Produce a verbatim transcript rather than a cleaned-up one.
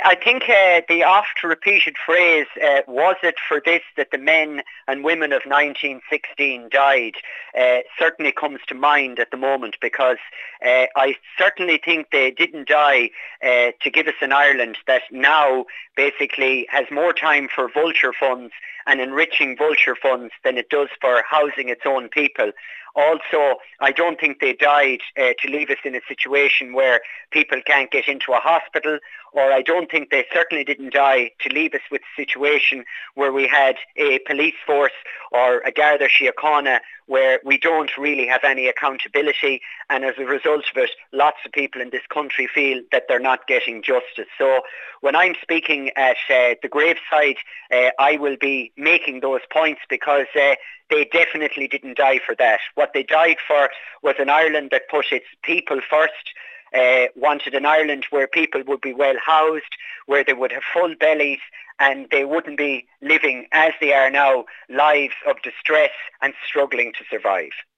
I think uh, the oft-repeated phrase, uh, was it for this that the men and women of nineteen sixteen died, uh, certainly comes to mind at the moment, because uh, I certainly think they didn't die uh, to give us an Ireland that now basically has more time for vulture funds and enriching vulture funds than it does for housing its own people. Also, I don't think they died uh, to leave us in a situation where people can't get into a hospital, or I don't think they certainly didn't die to leave us with a situation where we had a police force or a Garda Síochána where we don't really have any accountability, and as a result of it, lots of people in this country feel that they're not getting justice. So when I'm speaking at uh, the graveside, uh, I will be making those points, because uh, they definitely didn't die for that. What they died for was an Ireland that put its people first, uh, wanted an Ireland where people would be well housed, where they would have full bellies, and they wouldn't be living, as they are now, lives of distress and struggling to survive.